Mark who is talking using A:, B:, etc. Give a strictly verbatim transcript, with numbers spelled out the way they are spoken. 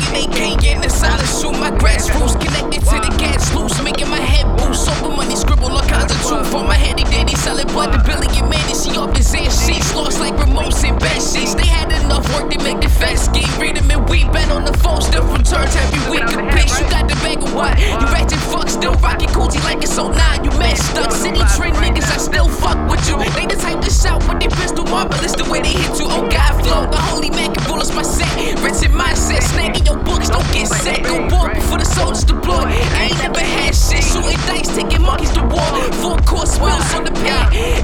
A: A K in the silent shoot, my grassroots connected to the gas loose, making my head boost. Over money scribble all kinds of truth on my head. They did, he selling blood to billion man, and she off his ass sheets. Lost like remotes and bad sheets. They had enough work to make the fast scheme. Read them and we bet on the phone, still from turns every week. A bitch, you got the bag of what? You ratchet fuck, still rockin' Gucci like it's oh nine. You mad stuck, city trend niggas, I still fuck with you. They the type to shout with their pistol marvelous the way they hit you. Oh God, flow, the holy man can bullets my set. Rich in mindset, snagging your books, don't get set. Go ball before the soldiers deploy. I ain't never had shit, shooting dice, taking monkeys to war. Full course wheels on the pad.